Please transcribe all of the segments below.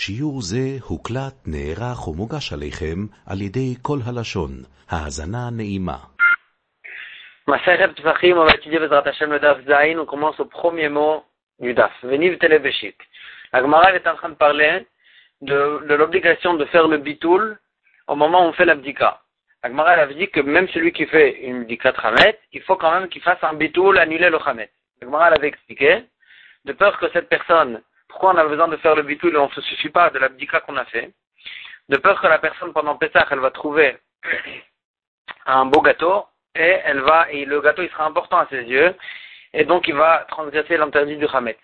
שיעור זה הוקלט, נערך ומוגש עליכם על ידי כל הלשון. האזנה נעימה. Masechet Pesachim, on va étudier Bezrat Hashem le Daf Zayin. On commence au premier mot du Daf. Veniv Tele Beshit. La Gemara est en train de parler de l'obligation de faire le bitoul au moment où on fait l'abdika. La Gemara avait dit que même celui qui fait une bdika Chametz, il faut quand même qu'il fasse un bitoul, annuler le Chametz. La Gemara avait expliqué, de peur que cette personne, pourquoi on a besoin de faire le bitoul et on ne se suffit pas de l'abdika qu'on a fait, de peur que la personne pendant Pessah, elle va trouver un beau gâteau, et le gâteau il sera important à ses yeux, et donc il va transgresser l'interdit du Chametz.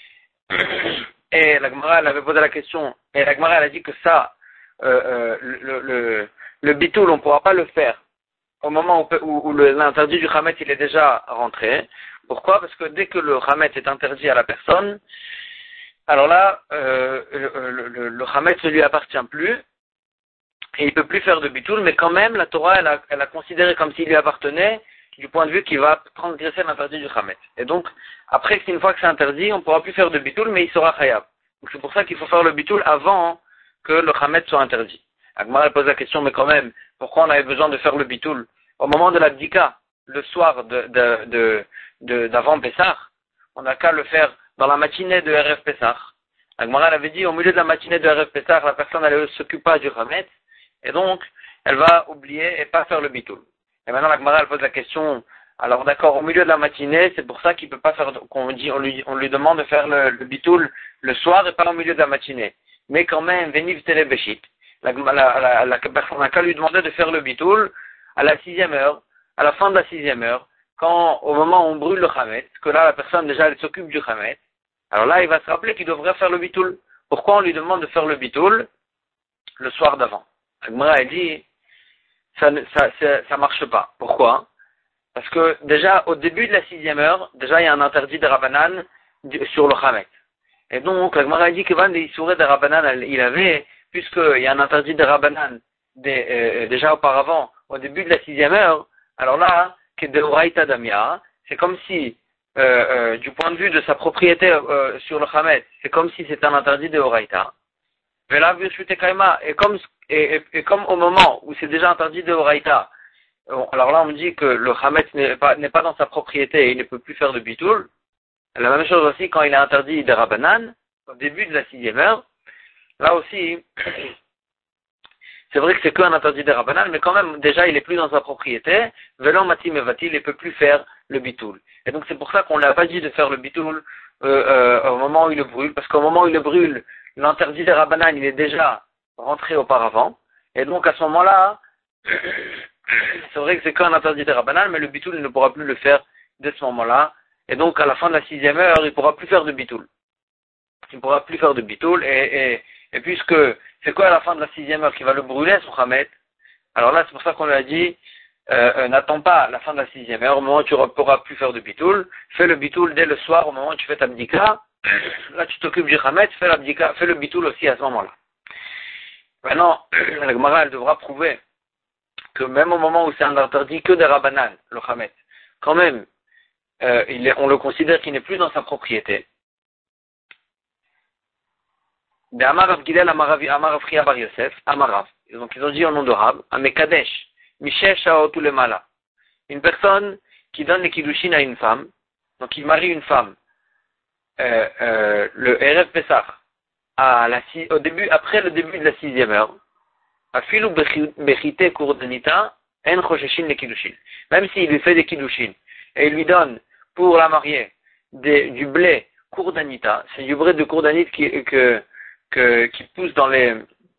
Et la Gemara elle avait posé la question, et la Gemara elle a dit que ça, le bitoul on ne pourra pas le faire au moment où l'interdit du Chametz il est déjà rentré. Pourquoi? Parce que dès que le Chametz est interdit à la personne, alors là, le Chametz ne lui appartient plus, et il ne peut plus faire de bitoul, mais quand même, la Torah, elle a considéré comme s'il lui appartenait, du point de vue qu'il va transgresser l'interdit du Chametz. Et donc, après, une fois que c'est interdit, on ne pourra plus faire de bitoul, mais il sera chayab. Donc c'est pour ça qu'il faut faire le bitoul avant que le Chametz soit interdit. Agmar, elle pose la question, mais quand même, pourquoi on avait besoin de faire le bitoul au moment de l'abdika, le soir d'avant Pessah? On n'a qu'à le faire dans la matinée de RF Pessah. Agmar, elle avait dit, au milieu de la matinée de RF Pessah, la personne, elle ne s'occupe pas du Chametz, et donc, elle va oublier et pas faire le bitoul. Et maintenant, la Gemara, elle pose la question, alors d'accord, au milieu de la matinée, c'est pour ça qu'il peut pas faire, on lui demande de faire le bitoul le soir et pas au milieu de la matinée. Mais quand même, veniv tele beshit. La personne n'a qu'à lui demander de faire le bitoul à la 6e heure, à la fin de la 6e heure, au moment où on brûle le Chametz, que là, la personne, déjà, elle s'occupe du Chametz. Alors là, il va se rappeler qu'il devrait faire le bitoul. Pourquoi on lui demande de faire le bitoul le soir d'avant? La Gemara a dit, ça marche pas. Pourquoi? Parce que déjà, au début de la 6e heure, déjà il y a un interdit de Rabbanan sur le Chametz. Et donc, la Gemara a dit que Van des Issourés de Rabbanan, il avait, puisqu'il y a un interdit de Rabbanan déjà auparavant, au début de la 6e heure, alors là, que de Oraïta Damia, c'est comme si, du point de vue de sa propriété sur le Chametz, c'est comme si c'était un interdit de Oraïta. Et comme au moment où c'est déjà interdit de Oraïta, alors là on me dit que le Chametz n'est pas dans sa propriété et il ne peut plus faire de bitoul. La même chose aussi quand il est interdit de Rabbanan, au début de la 6e heure, là aussi, c'est vrai que c'est qu'un interdit de Rabbanan, mais quand même déjà il est plus dans sa propriété, Velon Matim Evatil, il ne peut plus faire le bitoul. Et donc c'est pour ça qu'on ne l'a pas dit de faire le bitoul au moment où il le brûle, parce qu'au moment où il le brûle, l'interdit de Rabbanan il est déjà rentré auparavant, et donc à ce moment-là, c'est vrai que c'est qu'un interdit de Rabbanan, mais le bitoul il ne pourra plus le faire dès ce moment-là, et donc à la fin de la 6e heure, il ne pourra plus faire de bitoul. Il ne pourra plus faire de bitoul, et puisque c'est quoi à la fin de la 6e heure qui va le brûler, son Chametz, alors là c'est pour ça qu'on lui a dit, n'attends pas la fin de la 6e heure, au moment où tu ne pourras plus faire de bitoul, fais le bitoul dès le soir, au moment où tu fais ta bdika, là tu t'occupes du Chametz, fais le bitoul aussi à ce moment-là. Maintenant, la Gemara, elle devra prouver que même au moment où c'est un interdit que des Rabbanan, le Chametz, quand même, on le considère qu'il n'est plus dans sa propriété. De Amarav Gidel, Amarav Chia Bar Yosef, Amarav. Donc ils ont dit au nom de Rab, Amekadesh, Mishesh Shaot Ulemala. Une personne qui donne les kiddushin à une femme, donc il marie une femme, le Erev Pessah, après le début de la 6e heure, afilu bechite kurdanita en chosheshin le kiddushin. Même s'il lui fait des kiddushin et il lui donne pour la marier du blé kurdanita, c'est du blé de kurdanite qui pousse dans les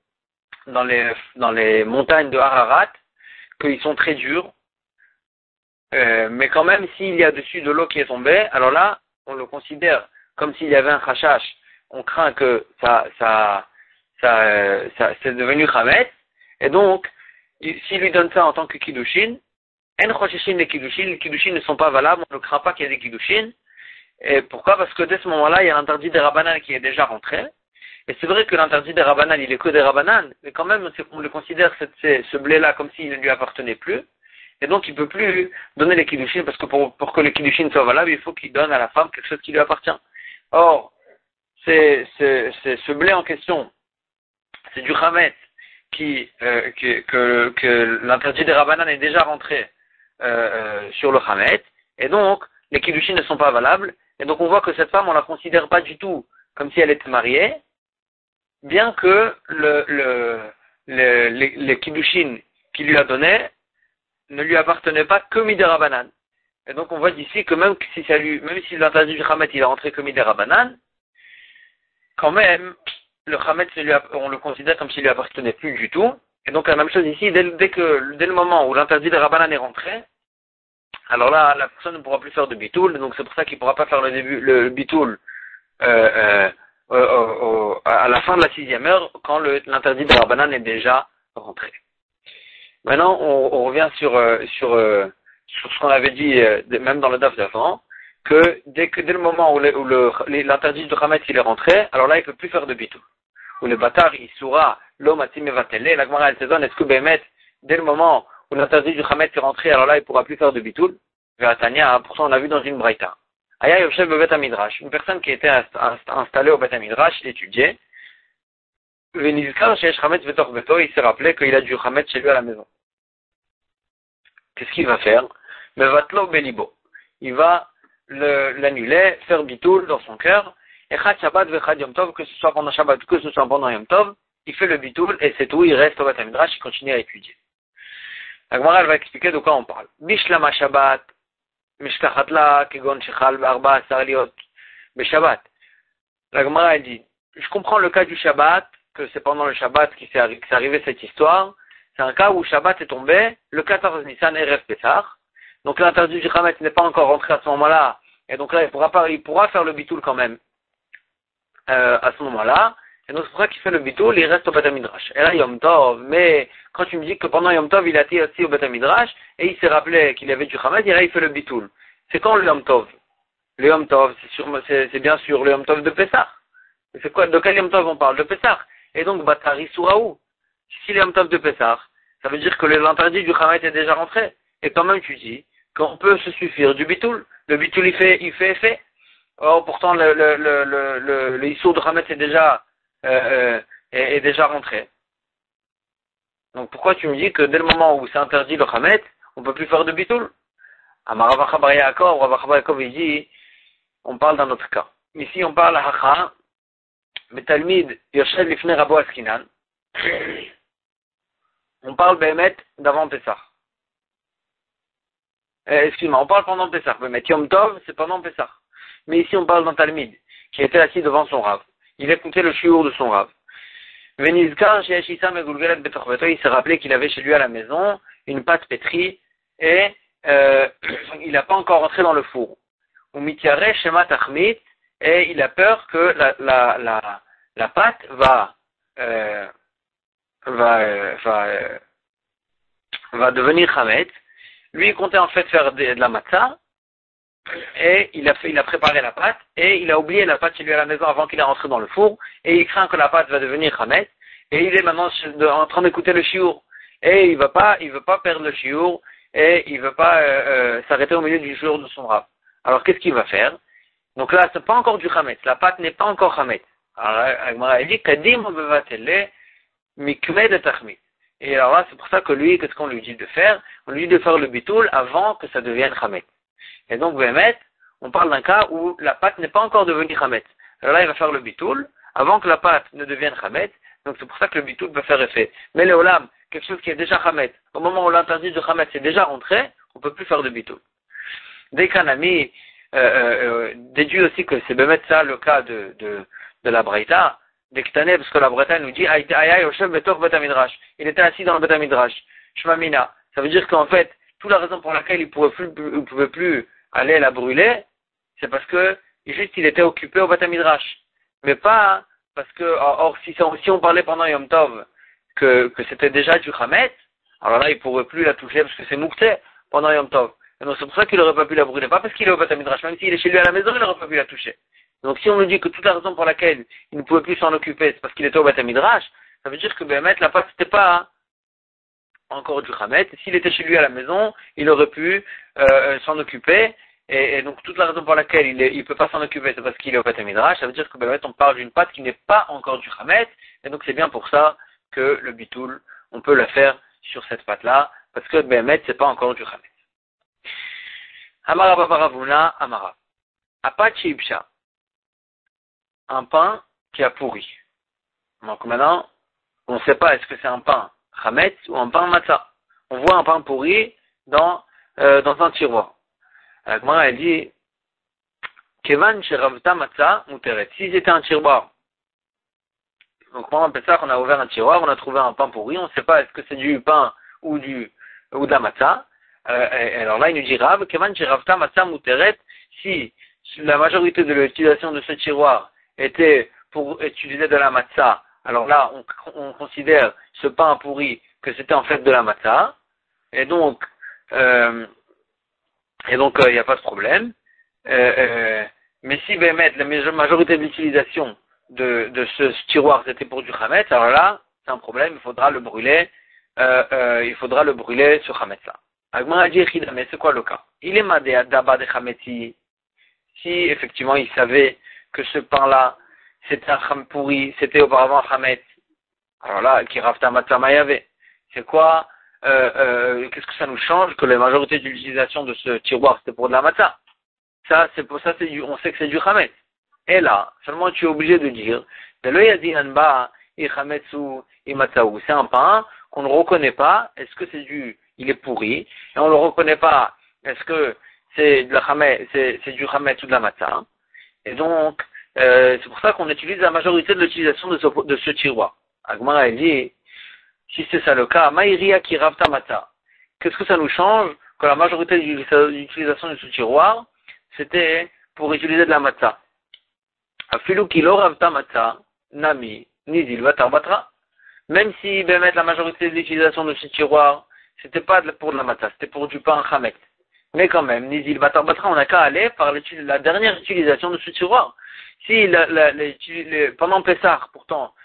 montagnes de Ararat, qu'ils sont très durs, mais quand même s'il y a dessus de l'eau qui est tombée, alors là on le considère comme s'il y avait un chashash. On craint que ça c'est devenu Chametz, et donc, s'il lui donne ça en tant que kiddushin, en chosheshin les kiddushin ne sont pas valables, on ne craint pas qu'il y ait des kiddushin. Et pourquoi? Parce que dès ce moment-là, il y a l'interdit des Rabbanan qui est déjà rentré, et c'est vrai que l'interdit des Rabbanan, il est que des Rabbanan, mais quand même, on le considère ce blé-là comme s'il ne lui appartenait plus, et donc il ne peut plus donner les kiddushin, parce que pour que les kiddushin soient valables, il faut qu'il donne à la femme quelque chose qui lui appartient. Or, c'est ce blé en question, c'est du Hametz que l'interdit des Rabbanan est déjà rentré sur le Hametz, et donc les Kiddushin ne sont pas valables, et donc on voit que cette femme, on la considère pas du tout comme si elle était mariée, bien que les Kiddushin qu'il lui a donnés ne lui appartenaient pas que Midei Rabbanan. Et donc on voit d'ici que même si l'interdit du Hametz il est rentré que Midei Rabbanan, quand même, le Hametz on le considère comme s'il lui appartenait plus du tout. Et donc la même chose ici, dès le moment où l'interdit des Rabbanan est rentré, alors là, la personne ne pourra plus faire de bitoul, donc c'est pour ça qu'il ne pourra pas faire le bitoul à la fin de la 6e heure, quand l'interdit des Rabbanan est déjà rentré. Maintenant, on revient sur ce qu'on avait dit, même dans le daf d'avant, que dès le moment où l'interdit du Hametz il est rentré, alors là, il ne peut plus faire de bitoul. Ou le bâtard, il soura, l'homme a timevatele, la Gemara elle se donne, est-ce que Bémet, dès le moment où l'interdit du Hametz est rentré, alors là, il ne pourra plus faire de bitoul? Ve'atania, pourtant on l'a vu dans une braïta. Aya Yoshev be Bet HaMidrash, une personne qui était installée au Bet HaMidrash, il étudiait, Ve'nizkar sheyesh Hametz betor beto, il s'est rappelé qu'il a du Hametz chez lui à la maison. Qu'est-ce qu'il va faire? Mevatlo belibo. Il va l'annuler, faire bitoul dans son cœur, Echad Shabbat ve'echad Yom Tov, que ce soit pendant Shabbat ou que ce soit pendant Yom Tov, il fait le bitoul et c'est tout, il reste au Bet HaMidrash, il continue à étudier. La Gemara elle va expliquer de quoi on parle. Bishlama Shabbat, Mishtachatla, Kegon Shechal, Barba, Sarliot, Beshabbat. La Gemara elle dit, je comprends le cas du Shabbat, que c'est pendant le Shabbat qu'est arrivé cette histoire. C'est un cas où Shabbat est tombé, le 14 Nissan Erev Pessah. Donc l'interdit du Hametz n'est pas encore rentré à ce moment-là, et donc là il pourra faire le bitoul quand même à ce moment-là. Et donc c'est pour ça qu'il fait le bitoul, il reste au Bet HaMidrash. Et là Yom Tov, mais quand tu me dis que pendant Yom Tov il a été aussi au Bet HaMidrash et il s'est rappelé qu'il y avait du Hametz, et là il fait le bitoul. C'est quand le Yom Tov? Le Yom Tov, c'est bien sûr le Yom Tov de Pessah. C'est quoi? De quel Yom Tov on parle? De Pessah. Et donc Batari Souraou. Si le Yom Tov de Pessah, ça veut dire que l'interdit du Hametz est déjà rentré. Et quand même tu dis qu'on peut se suffire du bitoul. Le bitoul il fait effet. Or pourtant le Issour de Hametz est déjà rentré. Donc pourquoi tu me dis que dès le moment où c'est interdit le Hametz, on ne peut plus faire de bitoul? Amaravacha Bar Yaakov, Ravacha Bar Yaakov il dit, on parle d'un autre cas. Ici on parle à Hacha, Betalmid Yoshev Lifnei Rabo Askinan. On parle Bémet d'avant Pessah. Excuse-moi, on parle pendant Pessah. Bémet Yom Tov, c'est pendant Pessah. Mais ici on parle d'un Talmid qui était assis devant son Rav. Il écoutait le shiur de son Rav. Venizkar Sheyesh Issam Megulgelet Betor Beto, il s'est rappelé qu'il avait chez lui à la maison une pâte pétrie et il n'a pas encore entré dans le four. Ou Mitiare Shema Tachmit, et il a peur que la pâte va devenir Hametz. Lui, il comptait en fait faire de la matzah, et il a préparé la pâte, et il a oublié la pâte chez lui à la maison avant qu'il est rentré dans le four, et il craint que la pâte va devenir Hametz, et il est maintenant en train d'écouter le shiur, et il veut pas perdre le shiur, et il veut pas s'arrêter au milieu du shiur de son rab. Alors qu'est-ce qu'il va faire? Donc là, c'est pas encore du Hametz, la pâte n'est pas encore Hametz. Alors, il dit Kadim bevatele mikmed et tachmit. Et alors là, c'est pour ça que lui, qu'est-ce qu'on lui dit de faire? On lui dit de faire le bitoul avant que ça devienne Hametz. Et donc, Bémet, on parle d'un cas où la pâte n'est pas encore devenue Hametz. Alors là, il va faire le bitoul avant que la pâte ne devienne Hametz. Donc c'est pour ça que le bitoul va faire effet. Mais le olam, quelque chose qui est déjà Hametz, au moment où l'interdit de Hametz est déjà rentré, on ne peut plus faire de bitoul. Dès qu'un ami déduit aussi que c'est Bémet ça le cas de la Braïta, d'Ektané, parce que la Braïta nous dit Aya Yoshev betor Bet HaMidrash. Il était assis dans le Bet HaMidrash. Shmamina. Ça veut dire qu'en fait, toute la raison pour laquelle il ne pouvait plus aller la brûler, c'est parce que juste il était occupé au Bet HaMidrash. Mais pas parce que, or si on parlait pendant Yom Tov que c'était déjà du Hametz, alors là il ne pourrait plus la toucher parce que c'est Moukté pendant Yom Tov. Et donc c'est pour ça qu'il n'aurait pas pu la brûler, pas parce qu'il est au Bet HaMidrash, même s'il est chez lui à la maison, il n'aurait pas pu la toucher. Donc si on nous dit que toute la raison pour laquelle il ne pouvait plus s'en occuper, c'est parce qu'il était au Bet HaMidrash, ça veut dire que Bémet, la pâte c'était pas encore du Hametz. S'il était chez lui à la maison, il aurait pu s'en occuper et donc toute la raison pour laquelle il peut pas s'en occuper, c'est parce qu'il est au Beth Midrash. Ça veut dire que ben, on parle d'une pâte qui n'est pas encore du Hametz, et donc c'est bien pour ça que le bitoul, on peut le faire sur cette pâte-là, parce que Behemet, c'est pas encore du Hametz. Amara Babaravuna, Amara. Apache Ibsha. Un pain qui a pourri. Donc maintenant, on ne sait pas est-ce que c'est un pain Hametz ou un pain Matzah. On voit un pain pourri dans un tiroir. La Gemara, elle dit, Kevan Sheravta Matzah Muteret. Si c'était un tiroir, donc pendant Pessah, on a ouvert un tiroir, on a trouvé un pain pourri, on ne sait pas est-ce que c'est du pain ou de la matzah. Alors là, il nous dit Rav, Kevan Sheravta Matzah Muteret, si la majorité de l'utilisation de ce tiroir était pour utiliser de la matzah, alors là, on considère ce pain pourri que c'était en fait de la matzah, et donc il n'y a pas de problème. Mais si Bémet, la majorité de l'utilisation de ce tiroir c'était pour du Hametz, alors là, c'est un problème, il faudra le brûler sur Hametz là. Agma dit mais c'est quoi le cas? Il est madé d'aba de Hametzi. Si effectivement il savait que ce pain-là, c'était un cham pourri, c'était auparavant un Hametz, alors là, qui rafta matzah mayave. C'est quoi, qu'est-ce que ça nous change que la majorité de l'utilisation de ce tiroir c'était pour de la matzah? Ça, on sait que c'est du Hametz. Et là, seulement tu es obligé de dire, c'est un pain qu'on ne reconnaît pas, est-ce que il est pourri, et on ne le reconnaît pas, est-ce que c'est du Hametz ou de la matzah. Et donc, c'est pour ça qu'on utilise la majorité de l'utilisation de ce tiroir. Agmara, elle dit, si c'est ça le cas, Maïria qui ravta matzah. Qu'est-ce que ça nous change que la majorité de l'utilisation de ce tiroir, c'était pour utiliser de la matzah. Afilu kilo ravta matzah, nami, nizil vatar batra. Même si, ben, la majorité de l'utilisation de ce tiroir, c'était pas pour de la matzah, c'était pour du pain chametz. Mais quand même, nizil vatar batra, on n'a qu'à aller par la dernière utilisation de ce tiroir. Si pendant Pessah, pourtant,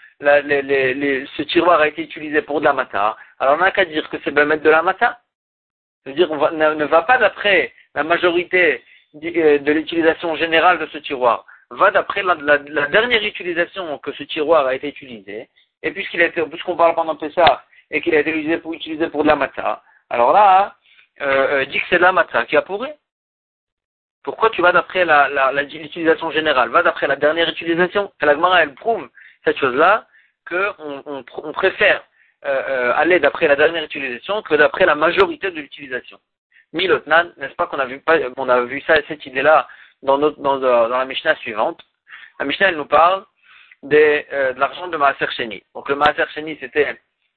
ce tiroir a été utilisé pour de la matzah, alors on n'a qu'à dire que c'est ben de la matzah. C'est-à-dire, ne va pas d'après la majorité de l'utilisation générale de ce tiroir, va d'après la dernière utilisation que ce tiroir a été utilisé, et puisqu'on parle pendant Pessah et qu'il a été utilisé pour de la matzah, alors là, dit que c'est de la matzah qui a pourri. Pourquoi tu vas d'après l'utilisation générale? Va d'après la dernière utilisation. Et la Gemara, elle prouve cette chose-là, qu'on préfère aller d'après la dernière utilisation que d'après la majorité de l'utilisation. Milotnan, n'est-ce pas qu'on a vu cette idée-là dans la Mishnah suivante. La Mishnah, elle nous parle de l'argent de Maaser Sheni. Donc le Maaser Sheni, c'était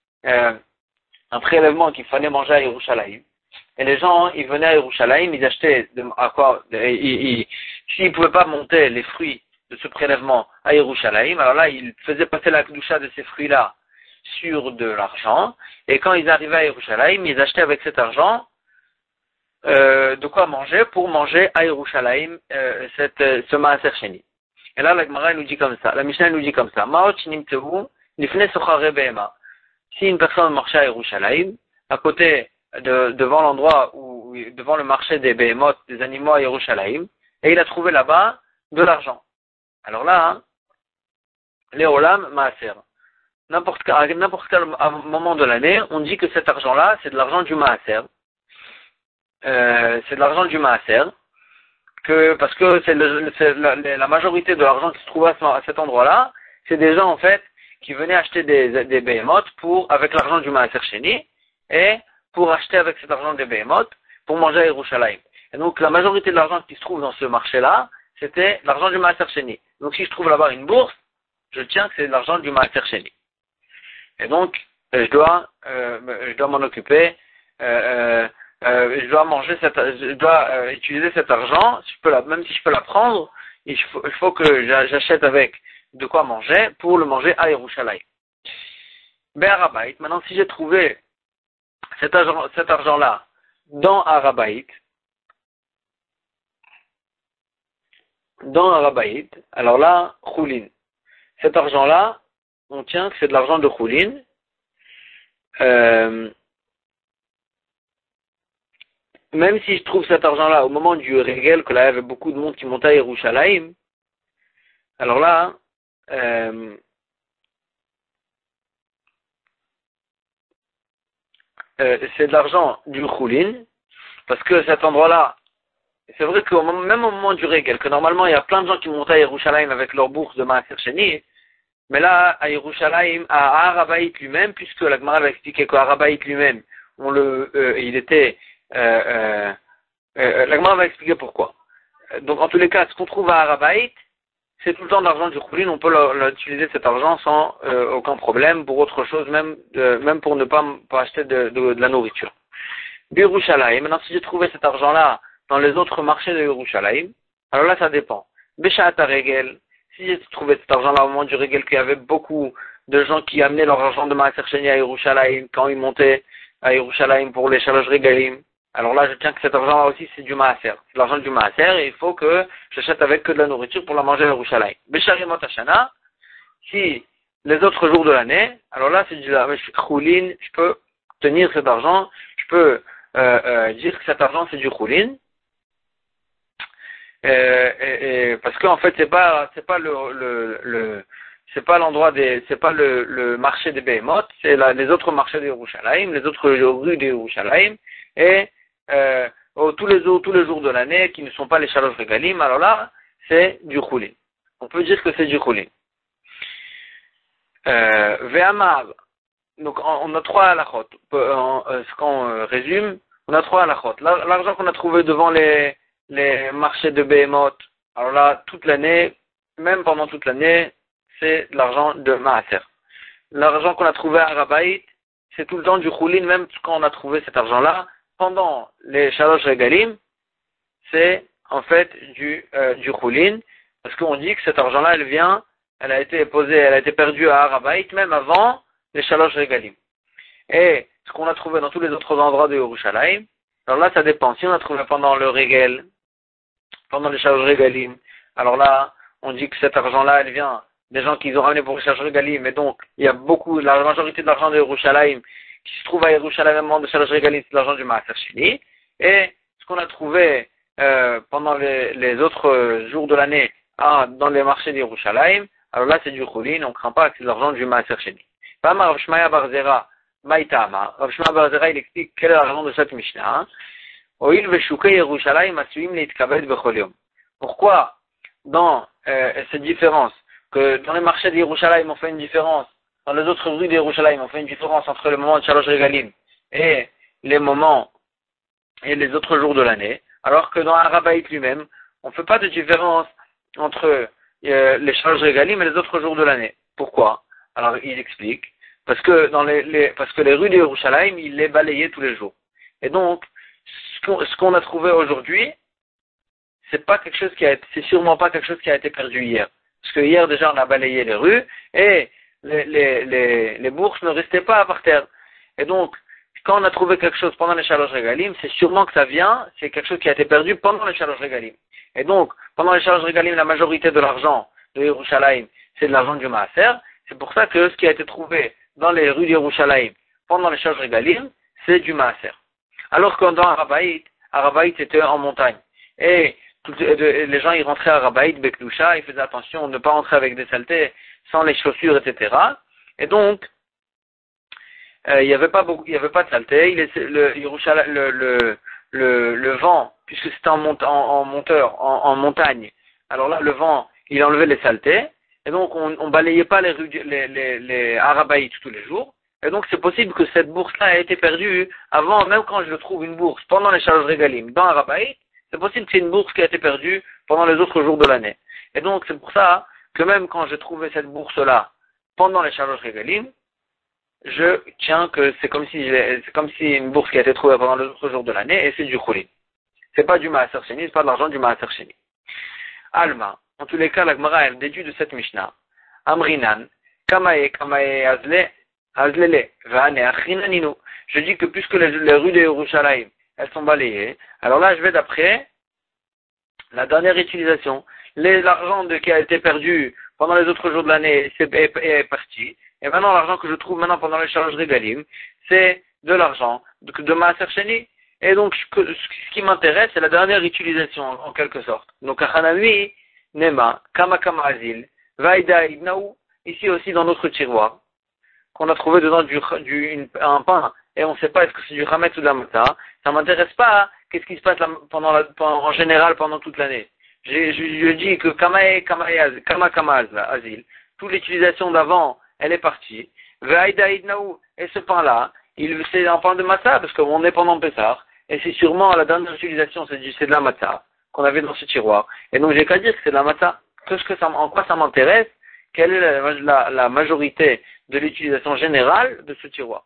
un prélèvement qu'il fallait manger à Yerushalayim. Et les gens, ils venaient à Yerushalayim, ils achetaient s'ils ne pouvaient pas monter les fruits de ce prélèvement à Yerushalayim, alors là, ils faisaient passer la kedusha de ces fruits-là sur de l'argent. Et quand ils arrivaient à Yerushalayim, ils achetaient avec cet argent de quoi manger pour manger à Yerushalayim ce Maaser Sheni. Et là, la Gemara nous dit comme ça, la Mishnah nous dit comme ça, Ma'ot shinimtehu nifne sochare behema. Si une personne marchait à Yerushalayim, à côté devant l'endroit devant le marché des behemoth, des animaux à Yerushalayim, et il a trouvé là-bas de l'argent. Alors là, les olam maaser. N'importe quel moment de l'année, on dit que cet argent-là, c'est de l'argent du maaser. C'est de l'argent du maaser, parce que c'est la majorité de l'argent qui se trouve à cet endroit-là, c'est des gens en fait qui venaient acheter des behemoth avec l'argent du maaser sheni, et pour acheter avec cet argent des behemoth pour manger à Yerushalayim. Et donc la majorité de l'argent qui se trouve dans ce marché-là, c'était l'argent du maaser sheni. Donc si je trouve là-bas une bourse, je tiens que c'est de l'argent du maaser sheni. Et donc je dois m'en occuper. Je dois utiliser cet argent, même si je peux la prendre, il faut que j'achète avec de quoi manger pour le manger à Yerushalayim. Be'arabait, maintenant si j'ai trouvé cet argent-là dans Arabait, alors là, Choulin. Cet argent-là, on tient que c'est de l'argent de Choulin. même si je trouve cet argent-là au moment du Régel, que là, il y avait beaucoup de monde qui montait à Yerushalayim, alors là, c'est de l'argent du Choulin, parce que cet endroit-là, c'est vrai que même au moment du Régel, que normalement il y a plein de gens qui montaient à Yerushalayim avec leur bourse de Maaser Sheni, mais là, à Yerushalayim, à Arabaït lui-même, puisque la Gemara va expliquer qu'Arabaït lui-même, il était, la Gemara va expliquer pourquoi. Donc en tous les cas, ce qu'on trouve à Arabaït, c'est tout le temps de l'argent du Choulin, on peut utiliser cet argent sans aucun problème pour autre chose, même pour ne pas acheter de la nourriture. Yerushalayim, maintenant si j'ai trouvé cet argent-là dans les autres marchés de Yerushalayim, alors là ça dépend. Beshat Regel, si j'ai trouvé cet argent-là au moment du Regel, qu'il y avait beaucoup de gens qui amenaient leur argent de Maaser Sheni à Yerushalayim quand ils montaient à Yerushalayim pour les Shalosh Regalim, alors là je tiens que cet argent-là aussi c'est du Maaser. C'est l'argent du Maaser et il faut que j'achète avec que de la nourriture pour la manger à Yerushalayim. Besharimot Hashana, si les autres jours de l'année, alors là c'est du Choulin, je peux tenir cet argent, je peux dire que cet argent c'est du Choulin, parce qu'en fait c'est pas le marché des Behemoth, c'est les autres marchés de Yerushalayim, les autres rues de Yerushalayim, et tous les jours de l'année qui ne sont pas les Shalosh Regalim, alors là c'est du Choulin. On peut dire que c'est du Choulin. Ve'amar, donc on a trois halachot. Ce qu'on résume, on a trois halachot. L'argent qu'on a trouvé devant les marchés de Behemoth, alors là, toute l'année, même pendant toute l'année, c'est de l'argent de Maaser. L'argent qu'on a trouvé à Arabaït, c'est tout le temps du Choulin, même quand on a trouvé cet argent-là, pendant les Shalosh Regalim, c'est en fait du Choulin, parce qu'on dit que cet argent-là, elle a été perdue à Arabaït, même avant les Shalosh Regalim. Et ce qu'on a trouvé dans tous les autres endroits de Yerushalayim, alors là, ça dépend. Si on a trouvé pendant le Regel, pendant les Shalosh Regalim, alors là, on dit que cet argent-là, elle vient des gens qui ont ramené pour les Shalosh Regalim, et donc, il y a la majorité de l'argent de Yerushalayim qui se trouve à Yerushalayim, même de Shalosh Regalim, c'est l'argent du Maaser Sheni. Et ce qu'on a trouvé pendant les autres jours de l'année dans les marchés de Yerushalayim, alors là, c'est du Choulin, on ne craint pas que c'est l'argent du Maaser Sheni. Pama Rav Shmaya bar Zera Maïtama. Rav Shmaya bar Zera, il explique quelle est la raison de cette Mishnah. Oil veshukei Yerushalayim asuim leitkabed bechol yom. Pourquoi, dans cette différence, que dans les marchés de Yerushalayim, on fait une différence, dans les autres rues de Yerushalayim, on fait une différence entre le moment de Shalosh Regalim et les moments et les autres jours de l'année, alors que dans Arabaït lui-même, on ne fait pas de différence entre les Shalosh Regalim et les autres jours de l'année. Pourquoi? Alors il explique, parce que parce que les rues de Yerushalayim, il les balayait tous les jours. Et donc, ce qu'on a trouvé aujourd'hui, c'est sûrement pas quelque chose qui a été perdu hier. Parce que hier déjà on a balayé les rues et les bourses ne restaient pas par terre. Et donc, quand on a trouvé quelque chose pendant les Shalosh Regalim, c'est sûrement que c'est quelque chose qui a été perdu pendant les Shalosh Regalim. Et donc, pendant les Shalosh Regalim, la majorité de l'argent de Yerushalayim, c'est de l'argent du Maaser. C'est pour ça que ce qui a été trouvé dans les rues de Yerushalayim pendant les Shalosh Regalim, c'est du Maaser. Alors que dans Arabaït c'était en montagne. Et les gens, ils rentraient à Arabaït, Bekloucha, ils faisaient attention de ne pas rentrer avec des saletés, sans les chaussures, etc. Et donc, il n'y avait pas de saleté. Le vent, puisque c'était en montagne, alors là, le vent, il enlevait les saletés. Et donc, on balayait pas les rues, les Arabaït tous les jours. Et donc, c'est possible que cette bourse-là ait été perdue avant, même quand je trouve une bourse pendant les Shalosh Regalim dans Arabaït, c'est possible que c'est une bourse qui a été perdue pendant les autres jours de l'année. Et donc, c'est pour ça que même quand j'ai trouvé cette bourse-là pendant les Shalosh Regalim, je tiens que c'est comme si une bourse qui a été trouvée pendant les autres jours de l'année, et c'est du Choulin. C'est pas du Maaser Sheni, c'est pas de l'argent du Maaser Sheni. Alma, en tous les cas, la Gemara, elle déduit de cette Mishnah. Amrinan, kamae azlele, vane achinaninu. Je dis que puisque les rues de Yerushalayim, elles sont balayées, alors là, je vais d'après la dernière utilisation. L'argent qui a été perdu pendant les autres jours de l'année est parti. Et maintenant, l'argent que je trouve maintenant pendant les Shalosh Regalim, c'est de l'argent de Maaser Sheni. Et donc, ce qui m'intéresse, c'est la dernière utilisation, en quelque sorte. Donc, Achanami, Nema, Kama Kama Azil, Vaida Ibnaou, ici aussi dans notre tiroir, qu'on a trouvé dedans un pain, et on ne sait pas est-ce que c'est du Hametz ou de la Mata, ça m'intéresse pas, qu'est-ce qui se passe en général pendant toute l'année. Je dis que Kama Azil, toute l'utilisation d'avant, elle est partie. Vaida Ibnaou, et ce pain-là, c'est un pain de Mata, parce qu'on est pendant Pessah, et c'est sûrement la dernière utilisation, c'est de la Mata, qu'on avait dans ce tiroir. Et donc, j'ai qu'à dire que c'est de la Mata. En quoi ça m'intéresse? Quelle est la majorité de l'utilisation générale de ce tiroir?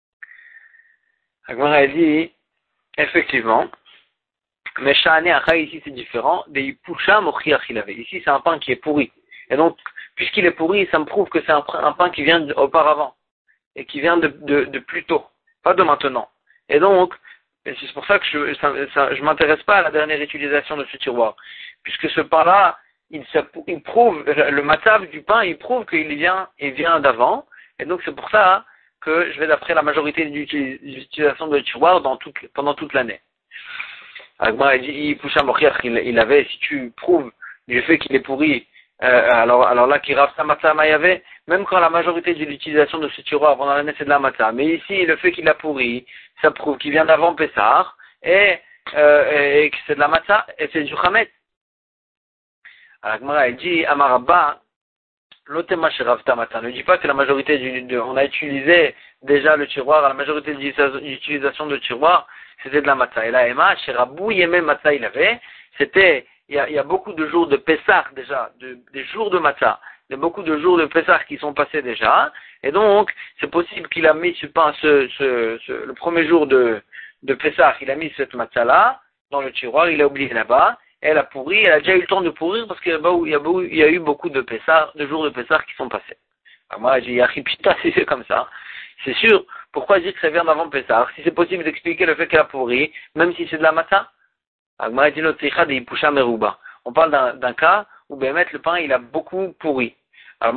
Agmara dit, effectivement, mais Sha'ane Achai, ici c'est différent, des Ipusha Mochi Achilave. Ici c'est un pain qui est pourri. Et donc, puisqu'il est pourri, ça me prouve que c'est un pain qui vient auparavant, et qui vient de plus tôt, pas de maintenant. Et donc, c'est pour ça que je m'intéresse pas à la dernière utilisation de ce tiroir, puisque ce pain-là, il prouve, le matzav du pain, il prouve qu'il vient d'avant, et donc c'est pour ça que je vais d'après la majorité de l'utilisation de tiroir pendant toute l'année. Agma dit, il avait, si tu prouves du fait qu'il est pourri, alors là, qui rave sa matzah maïave, même quand la majorité de l'utilisation de ce tiroir pendant l'année c'est de la matzah, mais ici, le fait qu'il a pourri, ça prouve qu'il vient d'avant Pessah, et que c'est de la matzah, et c'est du chametz. Alors, elle dit, Amarabba, l'otema shiravta matzah. Ne dis pas que la majorité on a utilisé déjà le tiroir, la majorité de l'utilisation de tiroir, c'était de la matzah. Et là, Emma, shirabou yeme matzah il avait, il y a beaucoup de jours de Pessah déjà, des jours de matzah. Il y a beaucoup de jours de Pessah qui sont passés déjà. Et donc, c'est possible qu'il a mis ce pain, le premier jour de Pessah, il a mis cette matzah-là dans le tiroir, il a oublié là-bas. Elle a pourri, elle a déjà eu le temps de pourrir parce qu'il y a eu beaucoup de jours de Pessah qui sont passés. Alors moi, j'ai dit, putain, si c'est comme ça, c'est sûr, pourquoi dire que ça vient d'avant Pessah? Si c'est possible d'expliquer le fait qu'elle a pourri, même si c'est de la matzah. Alors moi, j'ai dit, on parle d'un cas où, le pain, il a beaucoup pourri. Alors,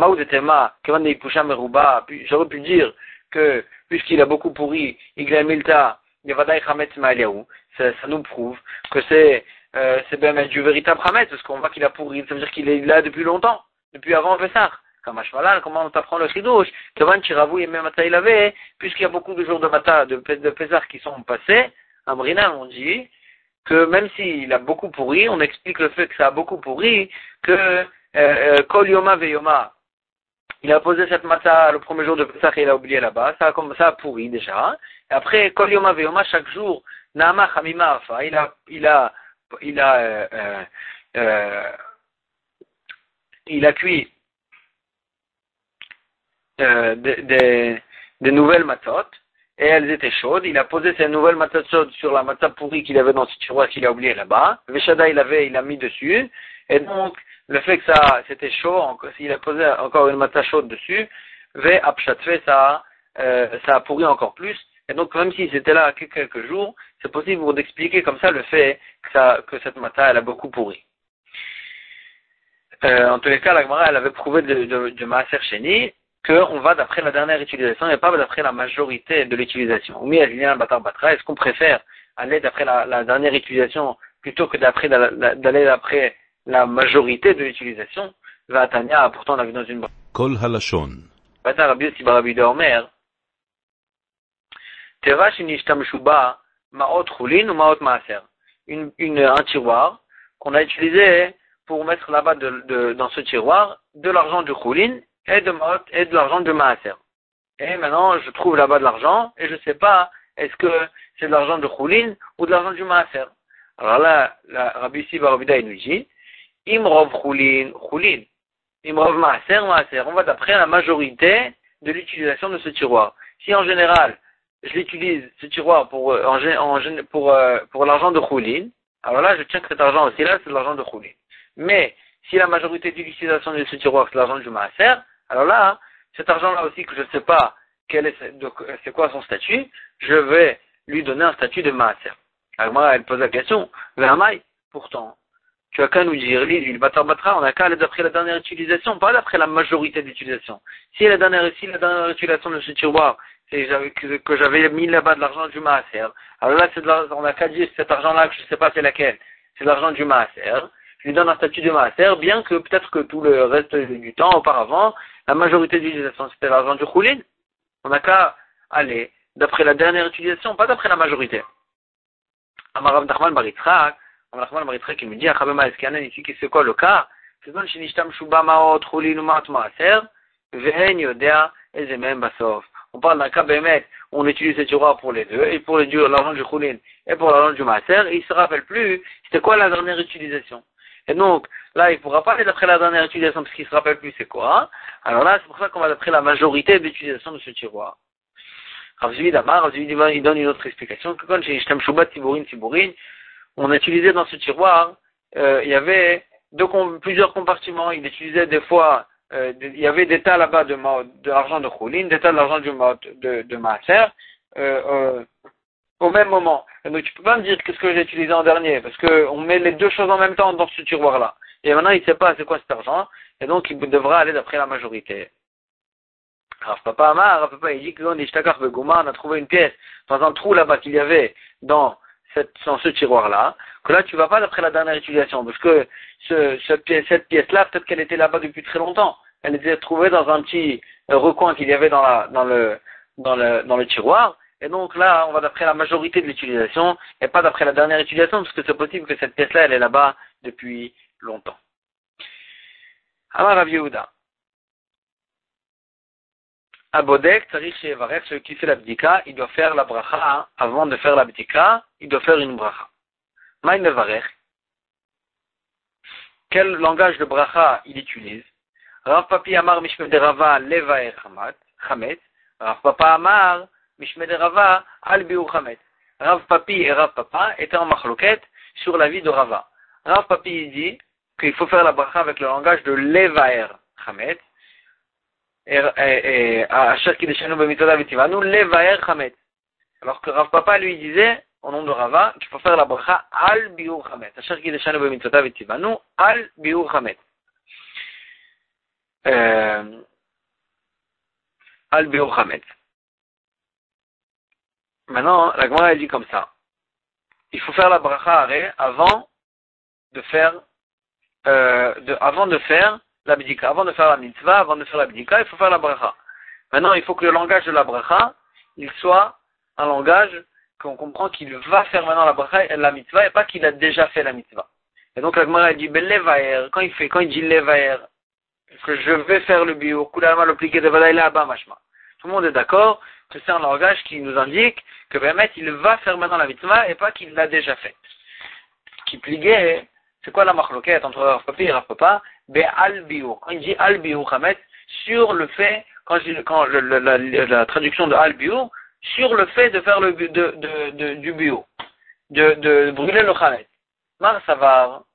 j'aurais pu dire que, puisqu'il a beaucoup pourri, ça nous prouve que c'est du véritable Hametz, parce qu'on voit qu'il a pourri, ça veut dire qu'il est là depuis longtemps, depuis avant Pessah. Comme à Shmalal, comment on t'apprend le Chidouche, puisqu'il y a beaucoup de jours de Mata, de Pessah qui sont passés, à Mrina, on dit que même s'il a beaucoup pourri, on explique le fait que ça a beaucoup pourri, que Kol Yoma Veyoma, il a posé cette Mata le premier jour de Pessah et il a oublié là-bas, ça a pourri déjà. Et après, Kol Yoma Veyoma, chaque jour, Naama Chamima Afa, il a cuit des nouvelles matzot, et elles étaient chaudes. Il a posé ces nouvelles matzot chaudes sur la matzah pourrie qu'il avait dans ce tiroir qu'il a oublié là-bas. Veshada, il a mis dessus. Et donc, le fait que c'était chaud, il a posé encore une matzah chaude dessus, Ve Apshatve, ça a pourri encore plus. Et donc, même si c'était là quelques jours, c'est possible d'expliquer comme ça le fait que cette matzah, elle a beaucoup pourri. En tous les cas, la Gemara, elle avait prouvé de Maaser Sheni qu'on va d'après la dernière utilisation et pas d'après la majorité de l'utilisation. Est-ce qu'on préfère aller d'après la dernière utilisation plutôt que d'aller d'après la majorité de l'utilisation? Vatania, pourtant on a vu dans une Kol halashon. Vata Rabbi Yossi bar Rabbi Omer, Teva shenishtamshu ba ma'ot chulin ou ma'ot maaser. Un tiroir qu'on a utilisé pour mettre là-bas dans ce tiroir de l'argent du chulin et de l'argent de maaser. Et maintenant, je trouve là-bas de l'argent et je ne sais pas est-ce que c'est de l'argent de chulin ou de l'argent du maaser. Alors là, Rabbi Yossi bar Rabbi nous dit, Imrov chulin, chulin. Imrov maaser, maaser. On va d'après la majorité de l'utilisation de ce tiroir. Si en général, je l'utilise, ce tiroir, pour l'argent de chulin, alors là, je tiens que cet argent aussi là, c'est de l'argent de chulin. Mais, si la majorité de l'utilisation de ce tiroir, c'est l'argent du maaser, alors là, cet argent-là aussi que je ne sais pas c'est quoi son statut, je vais lui donner un statut de maaser. Alors moi, elle pose la question, Vermaï, pourtant, tu as qu'à nous dire, l'huile batra, on a qu'à aller d'après la dernière utilisation, pas d'après la majorité d'utilisation. Si la dernière utilisation de ce tiroir, que j'avais mis là-bas de l'argent du Maaser. Alors là, on a qu'à dire cet argent-là, que je ne sais pas c'est laquelle, c'est l'argent du Maaser. Je lui donne un statut de Maaser, bien que peut-être que tout le reste du temps, auparavant, la majorité de l'utilisation, c'était l'argent du Choulin. On n'a qu'à aller d'après la dernière utilisation, pas d'après la majorité. Amar Nachman bar Yitzchak, il me dit, Achabema Eskanen, ici, c'est quoi le cas? C'est bon, Shinishtam Shuba Maot, Choulin ou Maat Maaser, Vehen Yodea, Ezemem Basof. On parle d'un cas bémet, on utilise ce tiroir pour les deux, et pour l'argent du Choulin, et pour l'argent du Maaser, et il se rappelle plus, c'était quoi la dernière utilisation. Et donc, là, il ne pourra pas aller d'après la dernière utilisation, parce qu'il se rappelle plus c'est quoi. Alors là, c'est pour ça qu'on va d'après la majorité de l'utilisation de ce tiroir. Rav Zvi Damar, il donne une autre explication, que quand j'ai Ishtam Shubat Tiburin, on utilisait dans ce tiroir, il y avait plusieurs compartiments, il utilisait des fois, il y avait des tas là-bas de l'argent de Choulin, des tas de l'argent de Maaser, au même moment. Et donc tu peux pas me dire qu'est-ce que j'ai utilisé en dernier, parce que on met les deux choses en même temps dans ce tiroir-là. Et maintenant il ne sait pas c'est quoi cet argent, et donc il devra aller d'après la majorité. Rav Papa il dit que on a trouvé une pièce dans un trou là-bas qu'il y avait dans ce tiroir-là, que là tu vas pas d'après la dernière utilisation, parce que cette pièce-là, peut-être qu'elle était là-bas depuis très longtemps. Elle était trouvée dans un petit recoin qu'il y avait dans le tiroir. Et donc là, on va d'après la majorité de l'utilisation, et pas d'après la dernière utilisation, parce que c'est possible que cette pièce-là, elle est là-bas depuis longtemps. Amar Rav Yehuda. Abodek, Tzarich Shevarech, celui qui fait la bdika, il doit faire la bracha. Avant de faire la bdika, il doit faire une bracha. Maï Mevarech. Quel langage de bracha il utilise? Rav Papi Amar Mishme de Rava Levaer Chamet. Rav Papa Amar Mishme de Rava Al Biur Chamet. Rav Papi et Rav Papa étaient en machloket sur la vie de Rava. Rav Papi dit qu'il faut faire la bracha avec le langage de Levaer Chamet. Et Asher Kideshanu B'Mitzvah V'Tivanu Levaer Chamet. Alors que Rav Papa lui disait, au nom de Rava, qu'il faut faire la bracha Al Biur Chamet. Asher Kideshanu B'Mitzvah V'Tivanu Al Biur Chamet. Al Biur Chamet. Maintenant, la Gemara elle dit comme ça. Il faut faire la bracha avant de faire la bdika, avant de faire la mitzvah, avant de faire la bdika, il faut faire la bracha. Maintenant, il faut que le langage de la bracha, il soit un langage qu'on comprend qu'il va faire maintenant la bracha et la mitzvah, et pas qu'il a déjà fait la mitzvah. Et donc la Gemara dit, ben levaer, quand il dit levaer, que je vais faire le biur, kulama l'opliqué de vadaïla abba mashma. Tout le monde est d'accord que c'est un langage qui nous indique que Bémet, il va faire maintenant la mitzvah et pas qu'il l'a déjà fait. Qui pliguait, c'est quoi la machloquette entre Rav Papi et Rav Papa? Al biur. Quand il dit al biur Hamet, sur le fait, la traduction de al biur, sur le fait de faire du biur, de brûler le Hamet. Mar savar.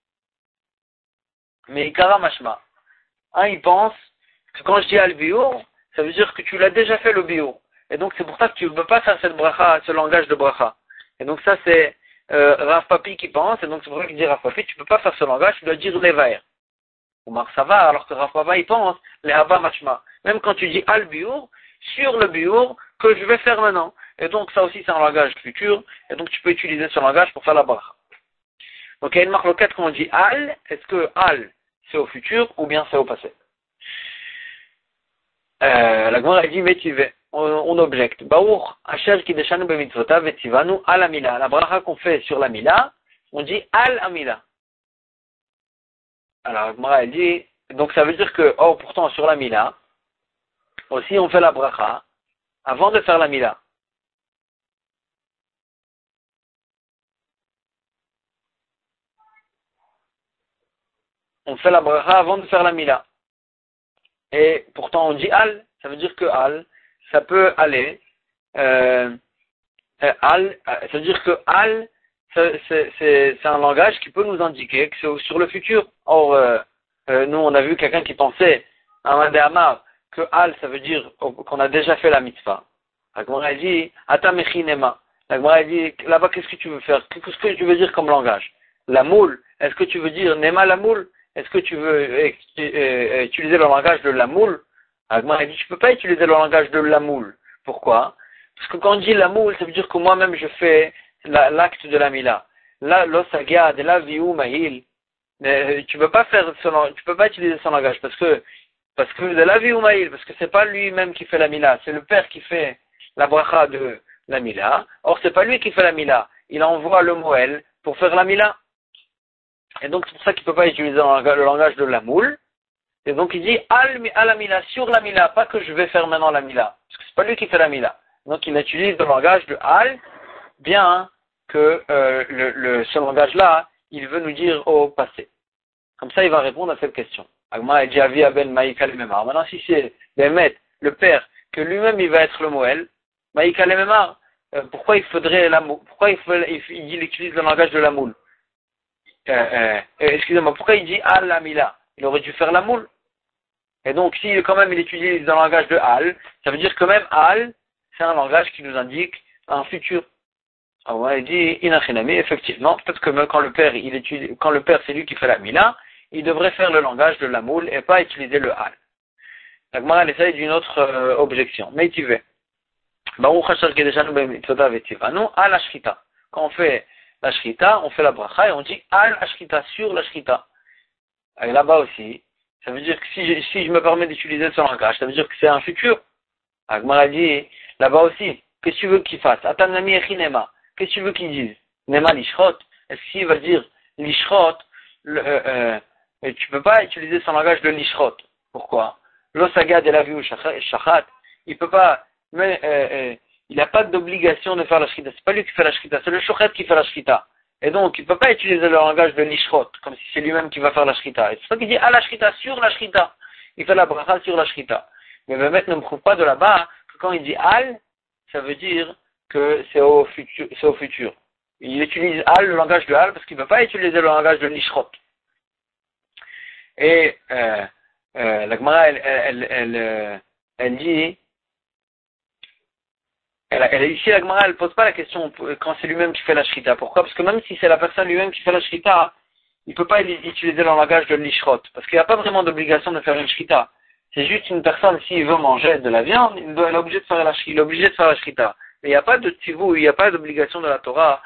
Mais ikara mashma. Il pense que quand je dis al biur, ça veut dire que tu l'as déjà fait le biur. Et donc c'est pour ça que tu ne peux pas faire cette bracha, ce langage de bracha. Et donc ça c'est Rav Papi qui pense, et donc c'est pour ça qu'il dit Rav Papi, tu ne peux pas faire ce langage, tu dois dire levaer. Ou Mar Savar, alors que Rav Papa il pense, les Haba Machma. Même quand tu dis al biur, sur le biur que je vais faire maintenant. Et donc ça aussi c'est un langage futur, et donc tu peux utiliser ce langage pour faire la bracha. Donc il y a une marloquette quand on dit al, est-ce que al c'est au futur ou bien c'est au passé? La Gemara dit métivé. On objecte. Baour, Asher Kideshanu B'Mitzvotav V'Tivanu Al Amila. La bracha qu'on fait sur la Mila, on dit Al Amila. Alors, la Gemara elle dit, donc ça veut dire que, pourtant sur la Mila, aussi on fait la bracha avant de faire la Mila. On fait la bracha avant de faire la Mila. Et pourtant on dit Al, ça veut dire que Al, ça peut aller, Al, ça veut dire que Al, c'est un langage qui peut nous indiquer que c'est sur le futur. Or, nous on a vu quelqu'un qui pensait, Ahmad Amar, que Al, ça veut dire qu'on a déjà fait la mitzvah. La Gemara dit, Ata mechinema. La Gemara dit, là-bas, qu'est-ce que tu veux faire? Qu'est-ce que tu veux dire comme langage? La moule, est-ce que tu veux dire Nema la moule? Est-ce que tu veux utiliser le langage de la moule? La Gemara dit, tu ne peux pas utiliser le langage de la moule. Pourquoi? Parce que quand on dit la moule, ça veut dire que moi-même je fais l'acte de la mila. Là, l'osaga, de la viou, mahil. Mais tu peux pas utiliser son langage parce que de la viou, mahil, parce que c'est pas lui-même qui fait la mila, c'est le père qui fait la bracha de la mila. Or, c'est pas lui qui fait la mila. Il envoie le moël pour faire la mila. Et donc, c'est pour ça qu'il peut pas utiliser le langage de la moule. Et donc, il dit, à la mila, sur la mila, pas que je vais faire maintenant la mila. Parce que c'est pas lui qui fait la mila. Donc, il utilise le langage de al, bien que, ce langage-là, il veut nous dire au passé. Comme ça, il va répondre à cette question. Agma et Javi Abel Maïka le Memar. Maintenant, si c'est le père, que lui-même il va être le Moël, Maïka le Memar, pourquoi il faudrait la moule? Pourquoi il utilise le langage de la moule? Excusez-moi, pourquoi il dit al la mila? Il aurait dû faire la moule. Et donc, si quand même il utilise le langage de al, ça veut dire que même al, c'est un langage qui nous indique un futur. Alors, il dit inachinami, effectivement, peut-être que même quand le père c'est lui qui fait la mila, il devrait faire le langage de la moule et pas utiliser le al. La Gemara essaye d'une autre objection. Mais tu veux. Baruch Hashem Kedeshanu b'mitzvotav v'tzivanu al ashkita. Quand on fait la shrita, on fait la bracha et on dit al ashkita, sur la shrita. Et là-bas aussi, ça veut dire que si je me permets d'utiliser ce langage, ça veut dire que c'est un futur. La Gemara dit là-bas aussi, qu'est-ce que tu veux qu'il fasse? Atanami echinema. Qu'est-ce que tu veux qu'il dise? Nema lishrot. Est-ce qu'il va dire lishrot? Tu peux pas utiliser son langage de lishrot. Pourquoi? L'osaga de la vie ou shachat, il peut pas, mais il n'a pas d'obligation de faire la shrita. C'est pas lui qui fait la shrita, c'est le shochet qui fait la shrita. Et donc, il peut pas utiliser le langage de lishrot, comme si c'est lui-même qui va faire la shrita. Et c'est ça qu'il dit à la shrita, sur la shrita. Il fait la bracha sur la shrita. Mais le maître ne me prouve pas de là-bas que quand il dit al, ça veut dire que c'est au futur. Il utilise al, le langage de al, parce qu'il ne peut pas utiliser le langage de lishrot. Et la Gemara, elle dit, ici la Gemara, elle pose pas la question quand c'est lui-même qui fait la shrita. Pourquoi? Parce que même si c'est la personne lui-même qui fait la shrita, il peut pas utiliser le langage de lishrot, parce qu'il n'y a pas vraiment d'obligation de faire une shrita. C'est juste une personne, s'il veut manger de la viande, il est obligé de faire la shrita. Mais il n'y a pas de tivou, il n'y a pas d'obligation de la Torah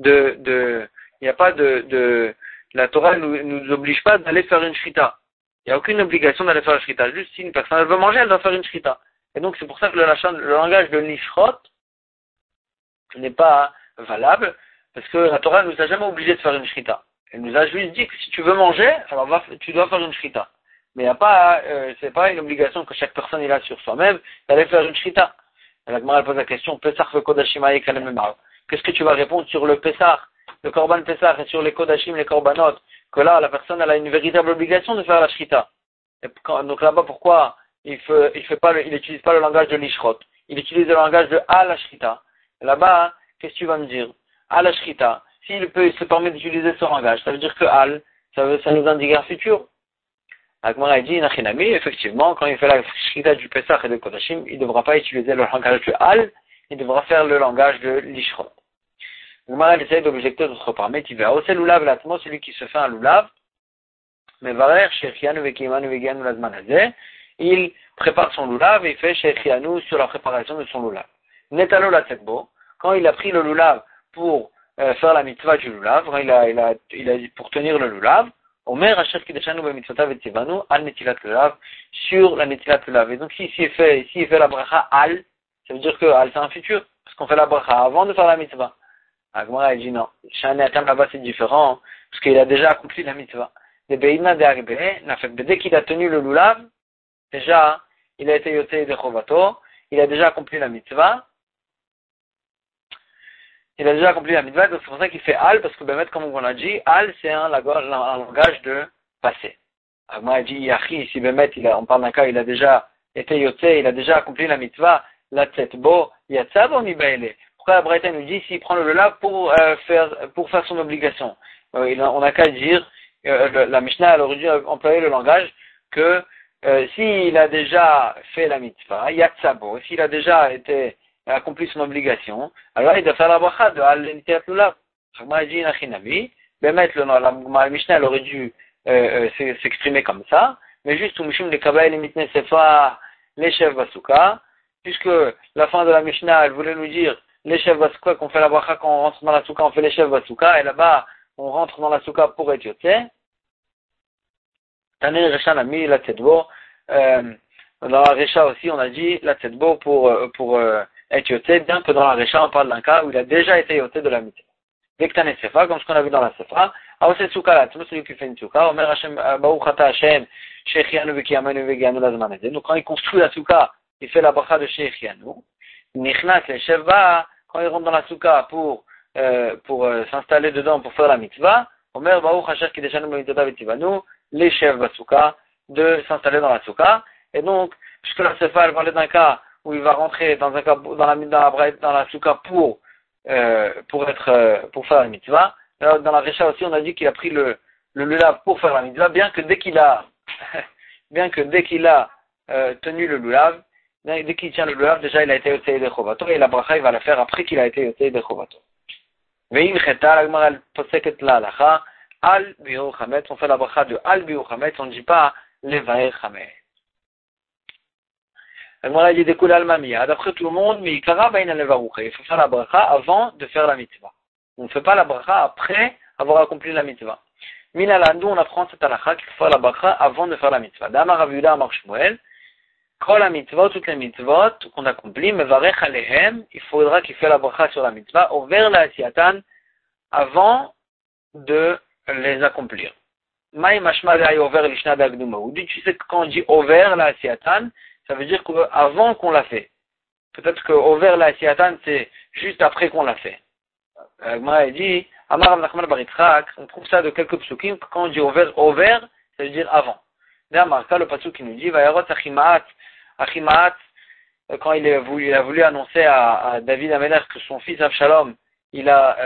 la Torah nous oblige pas d'aller faire une shrita. Il n'y a aucune obligation d'aller faire la shrita. Juste si une personne elle veut manger, elle doit faire une shrita. Et donc c'est pour ça que le langage de lishrot n'est pas valable, parce que la Torah nous a jamais obligé de faire une shrita. Elle nous a juste dit que si tu veux manger, alors tu dois faire une shrita. Mais il n'y a pas, c'est pas une obligation que chaque personne il a sur soi-même d'aller faire une shrita. La Gemara pose la question, Pesach ve Kodashim ayek alememar. Qu'est-ce que tu vas répondre sur le Pesach, le Korban Pesach et sur les Kodashim, les Korbanot, que là, la personne elle a une véritable obligation de faire la shrita. Donc là-bas, pourquoi il n'utilise pas le langage de l'ishrot? Il utilise le langage de la shrita. Là-bas, qu'est-ce que tu vas me dire? La shrita. S'il se permet d'utiliser ce langage, ça veut dire que ça nous indique un futur. Agmara dit, Nachinami, effectivement, quand il fait la shrita du Pesach et de Kodashim, il ne devra pas utiliser le langage de il devra faire le langage de l'ishrot. Agmara essaie d'objecter d'autre part. Mais tu vas, c'est l'oulav l'atmo, celui qui se fait un loulav, mais valer, shechianu vekimanu vegianu lazmanazé, il prépare son loulav et il fait shechianu sur la préparation de son loulav. Netalo la tsetbo, quand il a pris le loulav pour faire la mitzvah du loulav, quand il a pour tenir le loulav, Omer Asher Kideshanu b'mitzvotav v'tzivanu al netilat lulav, sur la netilat lulav. Et donc s'il fait la bracha al, ça veut dire que al c'est un futur, parce qu'on fait la bracha avant de faire la mitzvah. Agmara dit non, Shane Atam là-bas c'est différent, parce qu'il a déjà accompli la mitzvah. De Beina de Arbe, dès qu'il a tenu le lulav, déjà il a été yoté de chovato, il a déjà accompli la mitzvah. Il a déjà accompli la mitzvah, donc c'est pour ça qu'il fait al, parce que ben, comme on a dit, al c'est un langage de passé. Agma a dit yachi, ici ben, on parle d'un cas, il a déjà été yoté, il a déjà accompli la mitzvah, la tzetbo, yatzabo mi baile. Pourquoi la Braïta nous dit s'il prend le lulav pour faire son obligation? On n'a qu'à dire, la Mishnah elle aurait dû employer le langage que s'il a déjà fait la mitzvah, yatzabo, s'il a déjà accompli son obligation, alors il doit faire la bracha de al-nitiat lulav. Chagma dit nachinami, la Mishnah elle aurait dû s'exprimer comme ça, mais juste ou mishum le kabbalah les mitne sefa les chefs basuka, puisque la fin de la Mishnah, elle voulait nous dire les chefs Basouka, qu'on fait la bracha quand on rentre dans la souka, on fait les chefs Basouka, et là-bas, on rentre dans la souka pour être yotzé. Taner Recha l'a mis la tzedbo. Dans la Recha aussi, on a dit la tzedbo pour être yotzé, bien que dans la Recha, on parle d'un cas où il a déjà été yotzé de la mitzvah. Dès que t'as une sefa, comme ce qu'on a vu dans la sefa, c'est souka là, c'est celui qui fait une souka, Omer Hashem, Baruch Ata Hashem, Shechianu Vekiyamanu Vegianu Lazman Eze. Donc quand il construit la souka, il fait la bracha de Shechianu. Nichnas le Sheva, quand il rentre dans la souka pour s'installer dedans pour faire la mitzvah, Omer Baruch Hashem Kideshanu B'mitzvah V'tivanu, les chefs basouka, de s'installer dans la souka. Et donc, puisque la sefa, elle parlait d'un cas où il va rentrer dans un cas, dans la souka pour faire la mitzvah. Alors, dans la Recha aussi, on a dit qu'il a pris le lulav pour faire la mitzvah, bien que dès qu'il a tenu le lulav, dès qu'il tient le lulav, déjà il a été yotzei de chovato, et la bracha il va la faire après qu'il a été yotzei de chovato. Ve'im cheta, la Gemara elle poseket la halacha, al biur chametz, on fait la bracha de al biur chametz, on ne dit pas levaer chametz. Voilà, il découle al-mamia. D'après tout le monde, mais il faut faire la bracha avant de faire la mitzvah. On ne fait pas la bracha après avoir accompli la mitzvah. Minalandu, on apprend cette halakha qu'il faut faire la bracha avant de faire la mitzvah. D'Amar Rav Yehuda Amar Shmuel, quand la mitzvah, toutes les mitzvot qu'on accomplit, mevarech alehem, il faudra qu'il fait la bracha sur la mitzvah, over la asiatan, avant de les accomplir. Maï mashma ve'ay over l'ishna d'agduma. Ou dit, tu sais que quand on dit over la asiatan, ça veut dire qu'avant qu'on l'a fait. Peut-être que over la asiatan, c'est juste après qu'on l'a fait. Moi, il dit, Amar Nachman bar Yitzchak, on trouve ça de quelques psukim, quand on dit over, ça veut dire avant. D'ailleurs, le pasuk qui nous dit, Vayarot Achimaat, quand il a voulu annoncer à David Amelech que son fils Avshalom, il